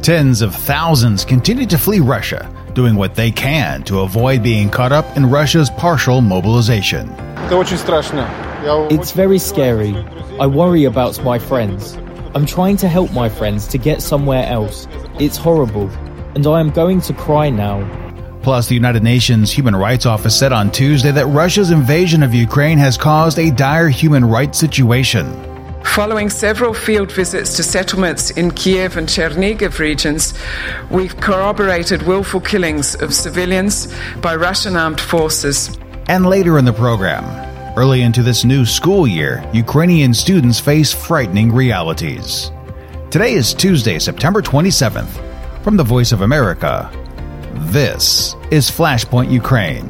Tens of thousands continue to flee Russia, doing what they can to avoid being caught up in Russia's partial mobilization. It's very scary. I worry about my friends. I'm trying to help my friends to get somewhere else. It's horrible, and I am going to cry now. Plus, the United Nations Human Rights Office said on Tuesday that Russia's invasion of Ukraine has caused a dire human rights situation. Following several field visits to settlements in Kiev and Chernihiv regions, we've corroborated willful killings of civilians by Russian armed forces. And later in the program, early into this new school year, Ukrainian students face frightening realities. Today is Tuesday, September 27th. From the Voice of America, this is Flashpoint Ukraine.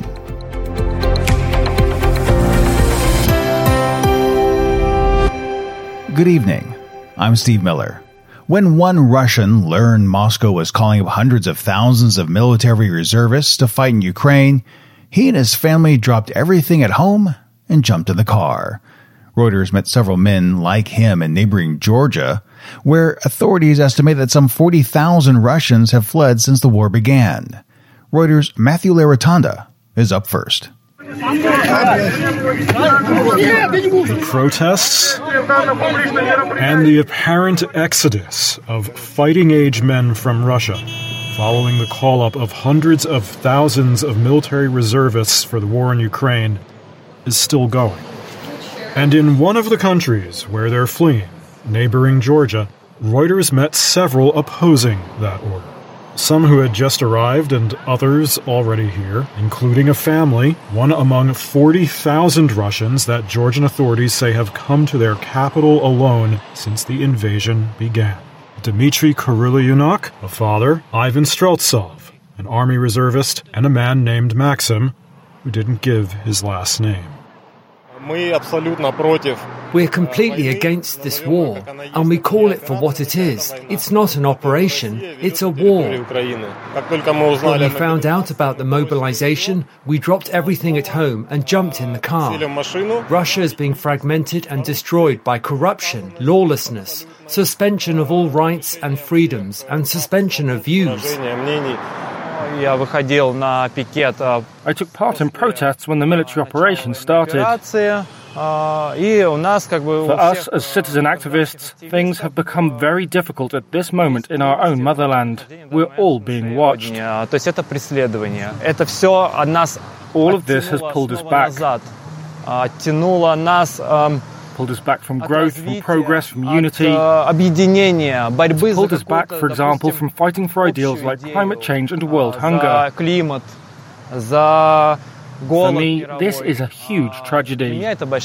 Good evening. I'm Steve Miller. When one Russian learned Moscow was calling up hundreds of thousands of military reservists to fight in Ukraine, he and his family dropped everything at home and jumped in the car. Reuters met several men like him in neighboring Georgia, where authorities estimate that some 40,000 Russians have fled since the war began. Reuters' Matthew Larotonda is up first. The protests and the apparent exodus of fighting-age men from Russia following the call-up of hundreds of thousands of military reservists for the war in Ukraine is still going. And in one of the countries where they're fleeing, neighboring Georgia, Reuters met several opposing that order. Some who had just arrived and others already here, including a family, one among 40,000 Russians that Georgian authorities say have come to their capital alone since the invasion began. Dmitry Kurylyuk, a father, Ivan Streltsov, an army reservist, and a man named Maxim, who didn't give his last name. We're completely against this war, and we call it for what it is. It's not an operation, it's a war. When we found out about the mobilization, we dropped everything at home and jumped in the car. Russia is being fragmented and destroyed by corruption, lawlessness, suspension of all rights and freedoms, and suspension of views. I took part in protests when the military operation started. For us, as citizen activists, things have become very difficult at this moment in our own motherland. We're all being watched. All of this has pulled us back. Pulled us back from growth, from progress, from unity. It's pulled us back, for example, from fighting for ideals like climate change and world hunger. For me, this is a huge tragedy.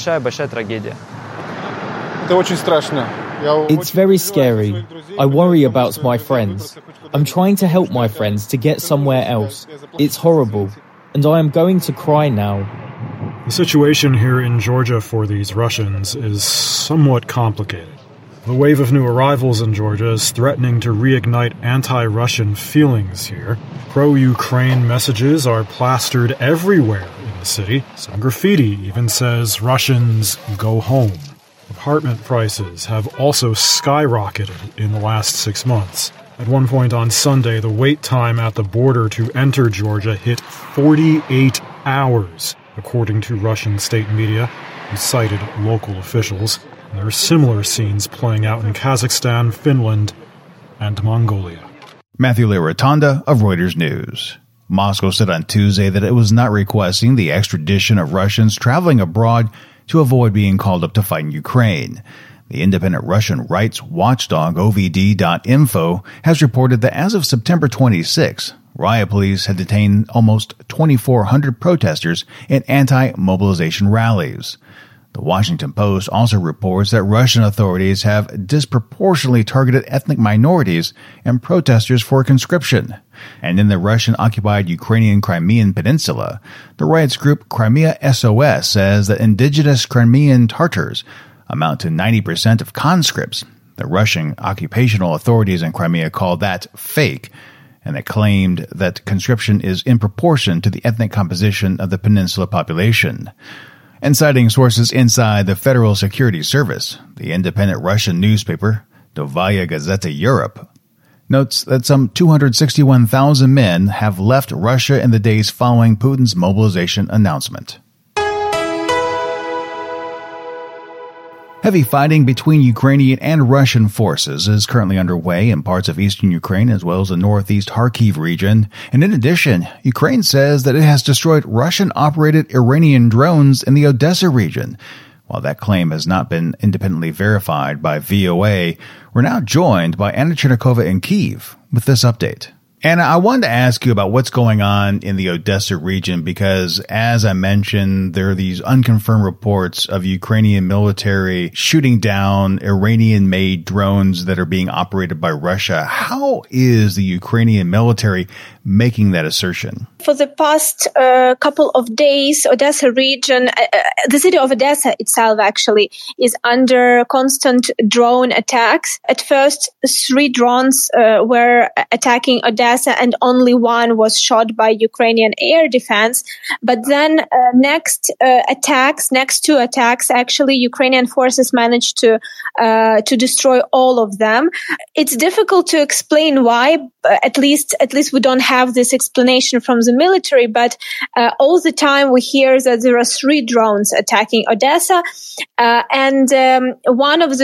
It's very scary. I worry about my friends. I'm trying to help my friends to get somewhere else. It's horrible, and I am going to cry now. The situation here in Georgia for these Russians is somewhat complicated. The wave of new arrivals in Georgia is threatening to reignite anti-Russian feelings here. Pro-Ukraine messages are plastered everywhere in the city. Some graffiti even says Russians go home. Apartment prices have also skyrocketed in the last 6 months. At one point on Sunday, the wait time at the border to enter Georgia hit 48 hours. According to Russian state media, who cited local officials. There are similar scenes playing out in Kazakhstan, Finland, and Mongolia. Matthew Larotonda of Reuters News. Moscow said on Tuesday that it was not requesting the extradition of Russians traveling abroad to avoid being called up to fight in Ukraine. The independent Russian rights watchdog OVD.info has reported that as of September 26, riot police had detained almost 2,400 protesters in anti-mobilization rallies. The Washington Post also reports that Russian authorities have disproportionately targeted ethnic minorities and protesters for conscription. And in the Russian-occupied Ukrainian Crimean Peninsula, the rights group Crimea SOS says that indigenous Crimean Tatars amount to 90% of conscripts. The Russian occupational authorities in Crimea call that fake, and it claimed that conscription is in proportion to the ethnic composition of the peninsula population. And citing sources inside the Federal Security Service, the independent Russian newspaper Novaya Gazeta Europe notes that some 261,000 men have left Russia in the days following Putin's mobilization announcement. Heavy fighting between Ukrainian and Russian forces is currently underway in parts of eastern Ukraine as well as the northeast Kharkiv region. And in addition, Ukraine says that it has destroyed Russian-operated Iranian drones in the Odessa region. While that claim has not been independently verified by VOA, we're now joined by Anna Chernikova in Kyiv with this update. Anna, I wanted to ask you about what's going on in the Odessa region because, as I mentioned, there are these unconfirmed reports of Ukrainian military shooting down Iranian-made drones that are being operated by Russia. How is the Ukrainian military making that assertion? For the past couple of days, Odessa region, the city of Odessa itself actually is under constant drone attacks. At first, 3 drones were attacking Odessa and only one was shot by Ukrainian air defense. But then next 2 attacks, actually Ukrainian forces managed to destroy all of them. It's difficult to explain why. At least we don't have this explanation from the military, but all the time we hear that there are 3 drones attacking Odessa, and one of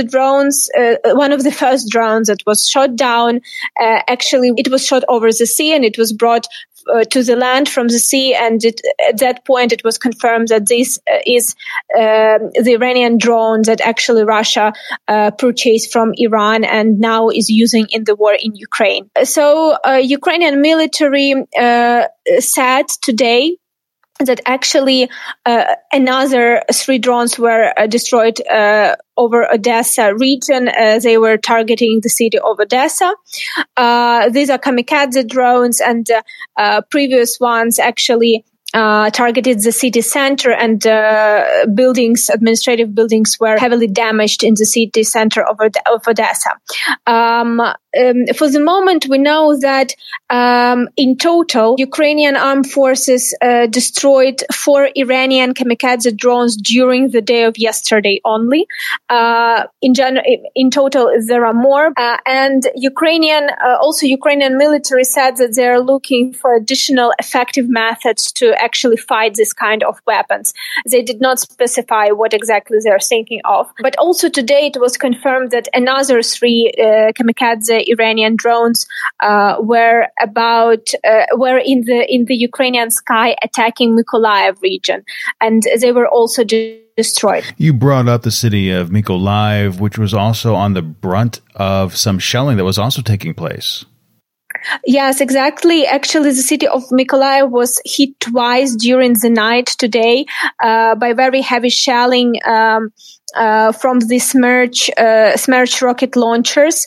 the first drones that was shot down, actually it was shot over the sea and it was brought to the land from the sea, and at that point it was confirmed that this is the Iranian drone that actually Russia purchased from Iran and now is using in the war in Ukraine. So Ukrainian military said today that actually another 3 drones were destroyed over Odessa region. They were targeting the city of Odessa. These are kamikaze drones, and previous ones actually targeted the city center, and administrative buildings were heavily damaged in the city center of Odessa. For the moment, we know that in total, Ukrainian armed forces destroyed 4 Iranian kamikaze drones during the day of yesterday only. In total, there are more. And Ukrainian military said that they are looking for additional effective methods to actually fight this kind of weapons. They did not specify what exactly they are thinking of. But also today, it was confirmed that another 3 kamikaze Iranian drones were in the Ukrainian sky attacking Mykolaiv region, and they were also destroyed. You brought up the city of Mykolaiv, which was also on the brunt of some shelling that was also taking place. Yes, exactly. Actually, the city of Mykolaiv was hit twice during the night today by very heavy shelling from the Smerch rocket launchers.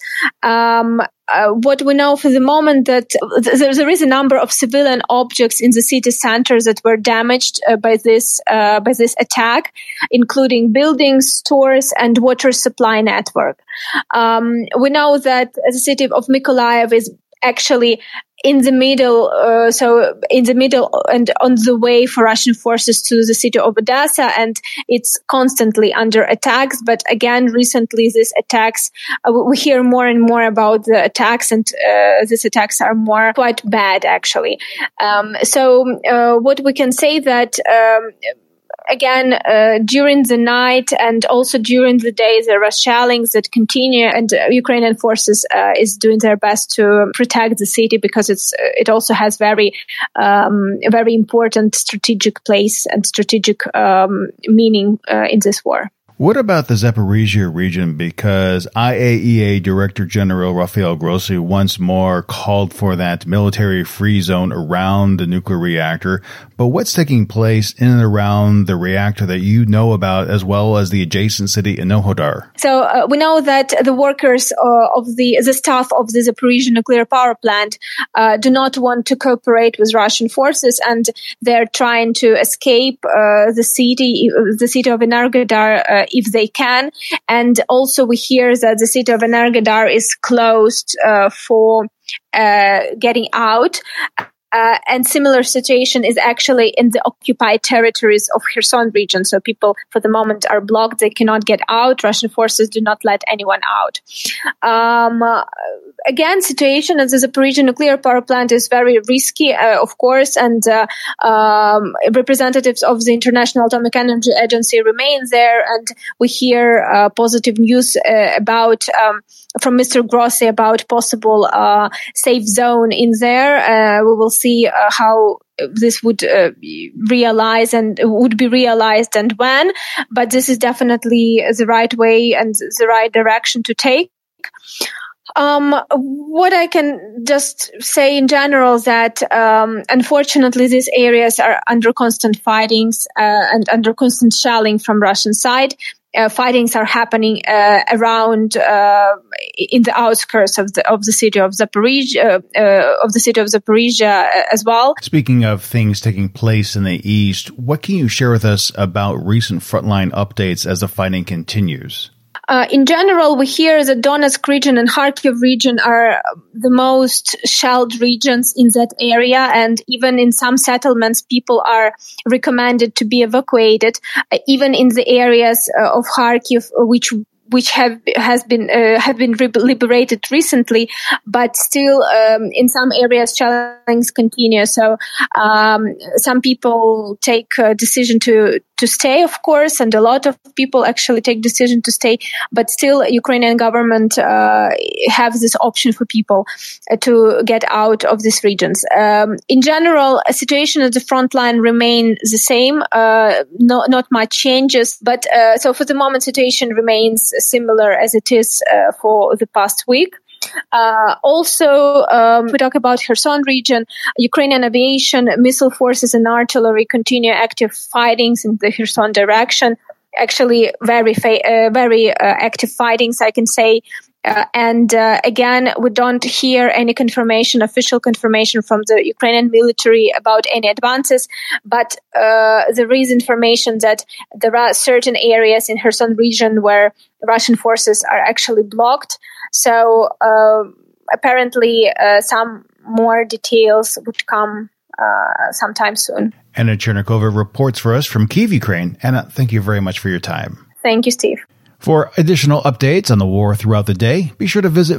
What we know for the moment that there is a number of civilian objects in the city center that were damaged by this attack, including buildings, stores, and water supply network. We know that the city of Mykolaiv is actually in the middle and on the way for Russian forces to the city of Odessa, and it's constantly under attacks. But again, recently these attacks, we hear more and more about the attacks, and these attacks are quite bad actually. So what we can say that again, during the night and also during the day, there are shellings that continue, and Ukrainian forces is doing their best to protect the city because it also has very important strategic place and strategic meaning in this war. What about the Zaporizhia region? Because IAEA Director General Rafael Grossi once more called for that military-free zone around the nuclear reactor. But what's taking place in and around the reactor that you know about, as well as the adjacent city Enerhodar? So we know that the workers of the staff of the Zaporizhia nuclear power plant do not want to cooperate with Russian forces, and they're trying to escape the city of Enerhodar if they can. And also we hear that the city of Enerhodar is closed for getting out. And similar situation is actually in the occupied territories of Kherson region. So people for the moment are blocked. They cannot get out. Russian forces do not let anyone out. Again, situation at the Zaporizhzhia nuclear power plant is very risky, of course, and representatives of the International Atomic Energy Agency remain there, and we hear positive news about from Mr. Grossi about possible safe zone in there. We will see how this would realize and would be realized and when, but this is definitely the right way and the right direction to take. What I can just say in general that, unfortunately, these areas are under constant fightings, and under constant shelling from Russian side. Fightings are happening, around, in the outskirts of the city of Zaporizhzhia, as well. Speaking of things taking place in the east, what can you share with us about recent frontline updates as the fighting continues? In general, we hear that Donetsk region and Kharkiv region are the most shelled regions in that area, and even in some settlements, people are recommended to be evacuated. Even in the areas of Kharkiv, which have been liberated recently, but still in some areas challenges continue. So some people take a decision to stay, of course, and a lot of people actually take decision to stay. But still, Ukrainian government have this option for people to get out of these regions. In general, a situation at the front line remains the same. Not much changes, but so for the moment, situation remains similar as it is for the past week. Also, we talk about Kherson region. Ukrainian aviation, missile forces, and artillery continue active fightings in the Kherson direction. Actually, very active fightings, I can say. And again, we don't hear any official confirmation from the Ukrainian military about any advances, but there is information that there are certain areas in Kherson region where Russian forces are actually blocked. So apparently some more details would come sometime soon. Anna Chernikova reports for us from Kyiv, Ukraine. Anna, thank you very much for your time. Thank you, Steve. For additional updates on the war throughout the day, be sure to visit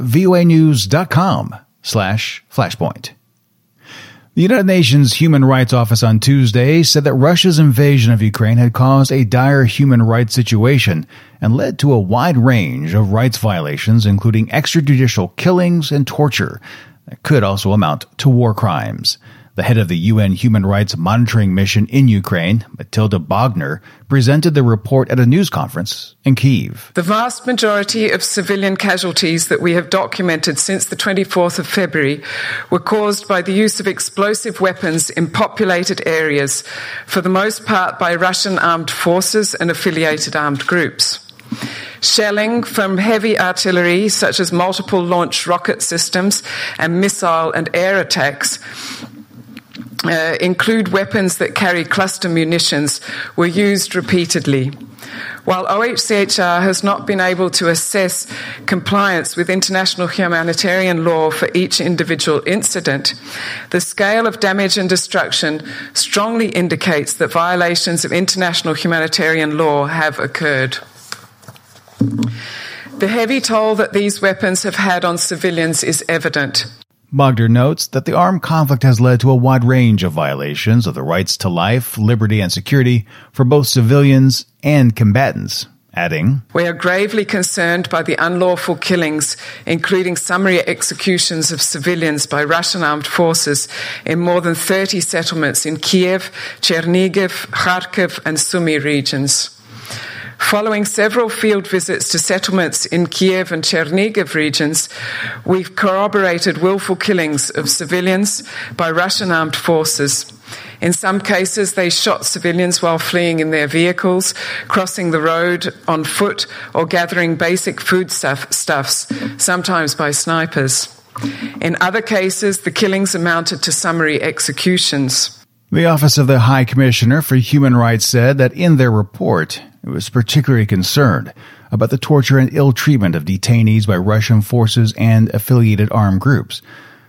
voanews.com/flashpoint. The United Nations Human Rights Office on Tuesday said that Russia's invasion of Ukraine had caused a dire human rights situation and led to a wide range of rights violations, including extrajudicial killings and torture that could also amount to war crimes. The head of the UN Human Rights Monitoring Mission in Ukraine, Matilda Bogner, presented the report at a news conference in Kyiv. The vast majority of civilian casualties that we have documented since the 24th of February were caused by the use of explosive weapons in populated areas, for the most part by Russian armed forces and affiliated armed groups. Shelling from heavy artillery, such as multiple launch rocket systems and missile and air attacks, include weapons that carry cluster munitions, were used repeatedly. While OHCHR has not been able to assess compliance with international humanitarian law for each individual incident, the scale of damage and destruction strongly indicates that violations of international humanitarian law have occurred. The heavy toll that these weapons have had on civilians is evident. Bogner notes that the armed conflict has led to a wide range of violations of the rights to life, liberty, and security for both civilians and combatants, adding, "We are gravely concerned by the unlawful killings, including summary executions of civilians by Russian armed forces in more than 30 settlements in Kiev, Chernigiv, Kharkiv, and Sumy regions. Following several field visits to settlements in Kiev and Chernigiv regions, we've corroborated willful killings of civilians by Russian armed forces. In some cases, they shot civilians while fleeing in their vehicles, crossing the road on foot, or gathering basic foodstuffs, sometimes by snipers. In other cases, the killings amounted to summary executions." The Office of the High Commissioner for Human Rights said that in their report, it was particularly concerned about the torture and ill treatment of detainees by Russian forces and affiliated armed groups.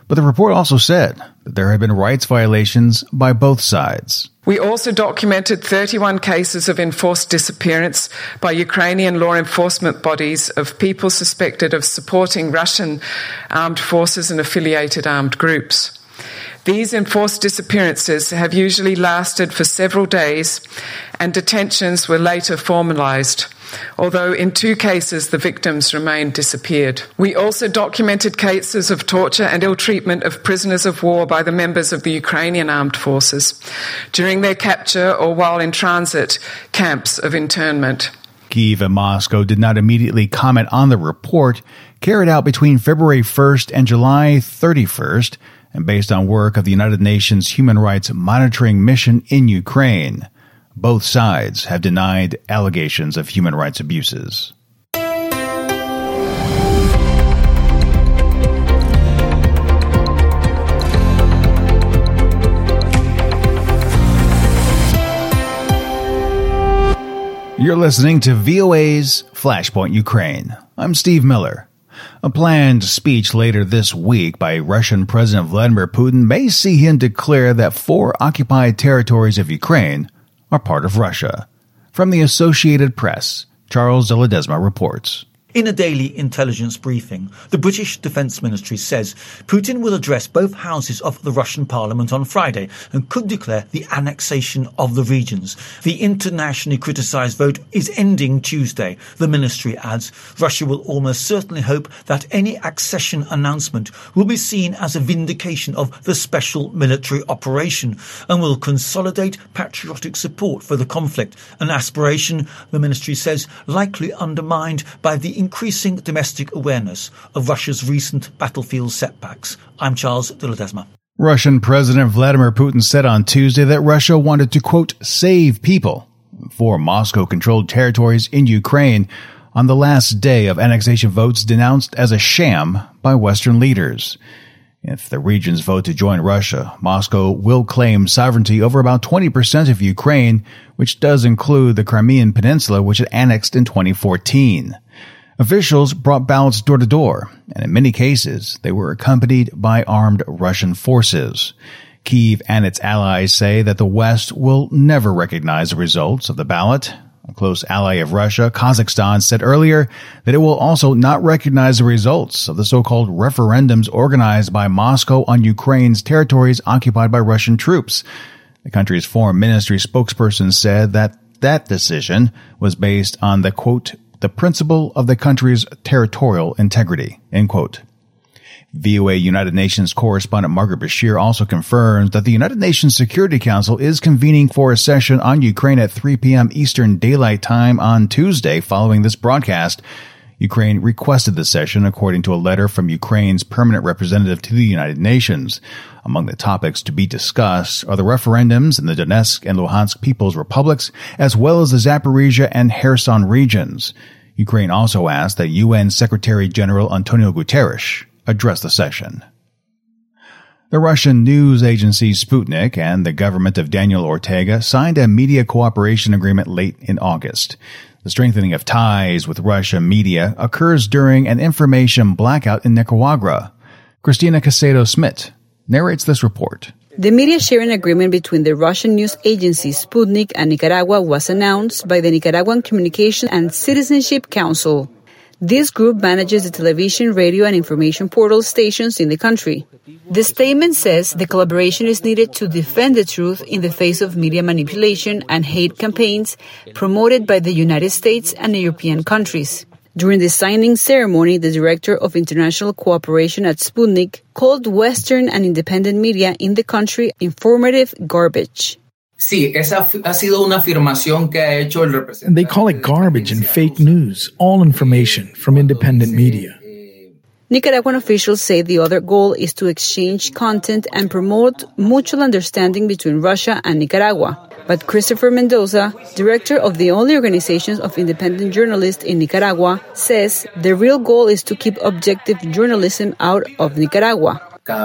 But the report also said that there have been rights violations by both sides. We also documented 31 cases of enforced disappearance by Ukrainian law enforcement bodies of people suspected of supporting Russian armed forces and affiliated armed groups. These enforced disappearances have usually lasted for several days, and detentions were later formalized, although in 2 cases the victims remained disappeared. We also documented cases of torture and ill-treatment of prisoners of war by the members of the Ukrainian armed forces during their capture or while in transit camps of internment. Kyiv and Moscow did not immediately comment on the report carried out between February 1st and July 31st, and based on work of the United Nations Human Rights Monitoring Mission in Ukraine. Both sides have denied allegations of human rights abuses. You're listening to VOA's Flashpoint Ukraine. I'm Steve Miller. A planned speech later this week by Russian President Vladimir Putin may see him declare that 4 occupied territories of Ukraine are part of Russia. From the Associated Press, Charles de Ledesma reports. In a daily intelligence briefing, the British Defence Ministry says Putin will address both houses of the Russian parliament on Friday and could declare the annexation of the regions. The internationally criticised vote is ending Tuesday. The ministry adds Russia will almost certainly hope that any accession announcement will be seen as a vindication of the special military operation and will consolidate patriotic support for the conflict, an aspiration, the ministry says, likely undermined by the increasing domestic awareness of Russia's recent battlefield setbacks. I'm Charles de Ledesma. Russian President Vladimir Putin said on Tuesday that Russia wanted to, quote, save people for Moscow-controlled territories in Ukraine on the last day of annexation votes denounced as a sham by Western leaders. If the regions vote to join Russia, Moscow will claim sovereignty over about 20% of Ukraine, which does include the Crimean Peninsula, which it annexed in 2014. Officials brought ballots door to door, and in many cases, they were accompanied by armed Russian forces. Kyiv and its allies say that the West will never recognize the results of the ballot. A close ally of Russia, Kazakhstan, said earlier that it will also not recognize the results of the so-called referendums organized by Moscow on Ukraine's territories occupied by Russian troops. The country's foreign ministry spokesperson said that decision was based on the, quote, the principle of the country's territorial integrity, end quote. VOA United Nations correspondent Margaret Bashir also confirms that the United Nations Security Council is convening for a session on Ukraine at 3 p.m. Eastern Daylight Time on Tuesday following this broadcast. Ukraine requested the session according to a letter from Ukraine's permanent representative to the United Nations. Among the topics to be discussed are the referendums in the Donetsk and Luhansk People's Republics, as well as the Zaporizhia and Kherson regions. Ukraine also asked that UN Secretary General Antonio Guterres address the session. The Russian news agency Sputnik and the government of Daniel Ortega signed a media cooperation agreement late in August. The strengthening of ties with Russian media occurs during an information blackout in Nicaragua. Christina Casedo-Smith narrates this report. The media sharing agreement between the Russian news agency Sputnik and Nicaragua was announced by the Nicaraguan Communication and Citizenship Council. This group manages the television, radio, and information portal stations in the country. The statement says the collaboration is needed to defend the truth in the face of media manipulation and hate campaigns promoted by the United States and European countries. During the signing ceremony, the director of international cooperation at Sputnik called Western and independent media in the country informative garbage. Sí, esa ha sido una afirmación que ha hecho el representante. They call it garbage and fake news, all information from independent media. Nicaraguan officials say the other goal is to exchange content and promote mutual understanding between Russia and Nicaragua. But Christopher Mendoza, director of the only organization of independent journalists in Nicaragua, says the real goal is to keep objective journalism out of Nicaragua.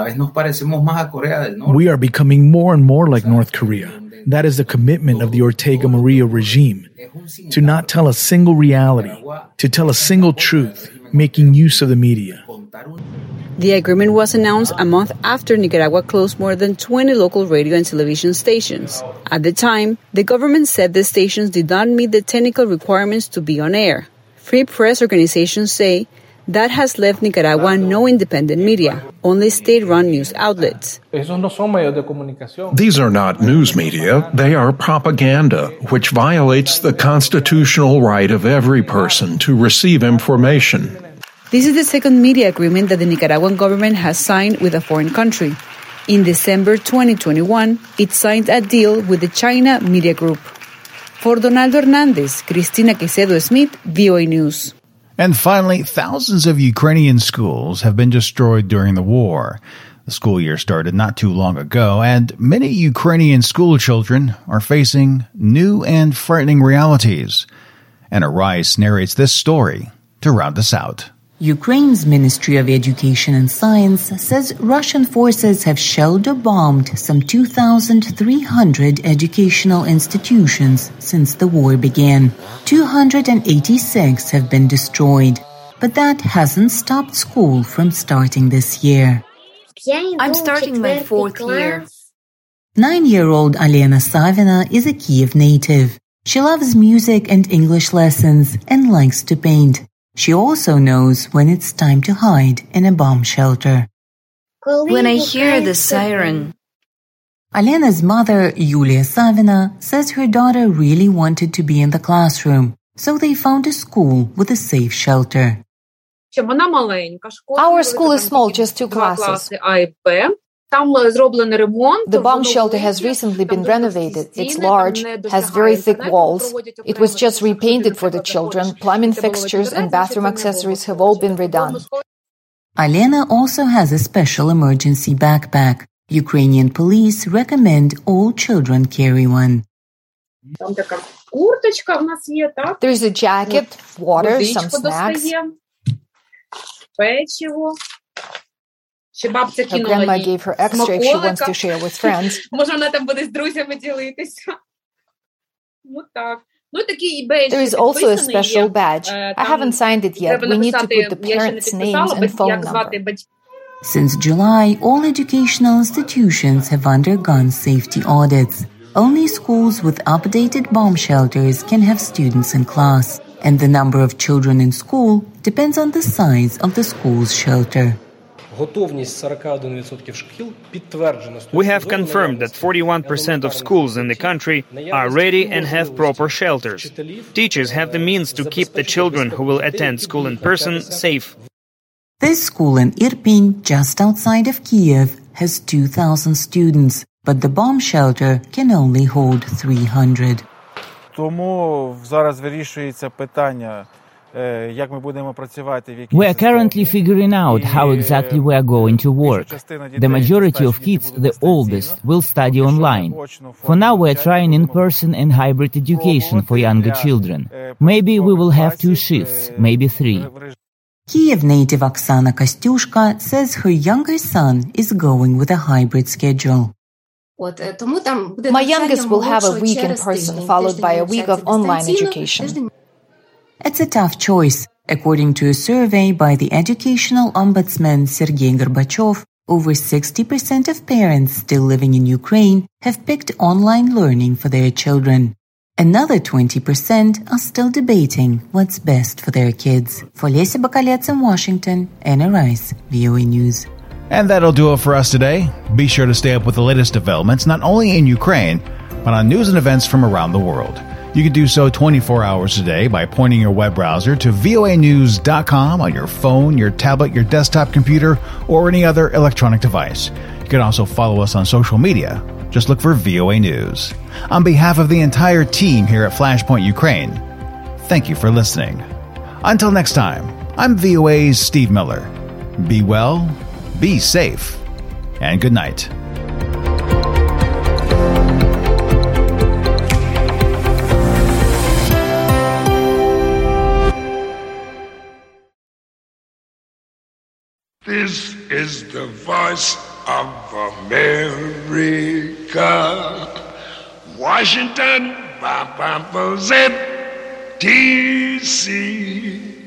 We are becoming more and more like North Korea. That is the commitment of the Ortega Murillo regime, to not tell a single reality, to tell a single truth, making use of the media. The agreement was announced a month after Nicaragua closed more than 20 local radio and television stations. At the time, the government said the stations did not meet the technical requirements to be on air. Free press organizations say that has left Nicaragua no independent media, only state-run news outlets. These are not news media, they are propaganda, which violates the constitutional right of every person to receive information. This is the second media agreement that the Nicaraguan government has signed with a foreign country. In December 2021, it signed a deal with the China Media Group. For Donaldo Hernandez, Cristina Quecedo-Smith, VOA News. And finally, thousands of Ukrainian schools have been destroyed during the war. The school year started not too long ago, and many Ukrainian school children are facing new and frightening realities. Anna Rice narrates this story to round us out. Ukraine's Ministry of Education and Science says Russian forces have shelled or bombed some 2,300 educational institutions since the war began. 286 have been destroyed, but that hasn't stopped school from starting this year. I'm starting my 4th year. 9-year-old Alena Savina is a Kiev native. She loves music and English lessons and likes to paint. She also knows when it's time to hide in a bomb shelter. When I hear the siren. Alena's mother, Yulia Savina, says her daughter really wanted to be in the classroom, so they found a school with a safe shelter. Our school is small, just 2 classes. The bomb shelter has recently been renovated. It's large, has very thick walls. It was just repainted for the children. Plumbing fixtures and bathroom accessories have all been redone. Alena also has a special emergency backpack. Ukrainian police recommend all children carry one. There is a jacket, water, some snacks. Her grandma gave her extra if she wants to share with friends. There is also a special badge. I haven't signed it yet. We need to put the parents' names and phone number. Since July, all educational institutions have undergone safety audits. Only schools with updated bomb shelters can have students in class, and the number of children in school depends on the size of the school's shelter. We have confirmed that 41% of schools in the country are ready and have proper shelters. Teachers have the means to keep the children who will attend school in person safe. This school in Irpin, just outside of Kiev, has 2,000 students, but the bomb shelter can only hold 300. We are currently figuring out how exactly we are going to work. The majority of kids, the oldest, will study online. For now we are trying in-person and hybrid education for younger children. Maybe we will have 2 shifts, maybe 3. Kiev native Oksana Kostyushka says her younger son is going with a hybrid schedule. My youngest will have a week in person, followed by a week of online education. It's a tough choice. According to a survey by the educational ombudsman Sergei Gorbachev, over 60% of parents still living in Ukraine have picked online learning for their children. Another 20% are still debating what's best for their kids. For Lesia Bakalets in Washington, Anna Rice, VOA News. And that'll do it for us today. Be sure to stay up with the latest developments, not only in Ukraine, but on news and events from around the world. You can do so 24 hours a day by pointing your web browser to voanews.com on your phone, your tablet, your desktop computer, or any other electronic device. You can also follow us on social media. Just look for VOA News. On behalf of the entire team here at Flashpoint Ukraine, thank you for listening. Until next time, I'm VOA's Steve Miller. Be well, be safe, and good night. This is the voice of America. Washington, DC.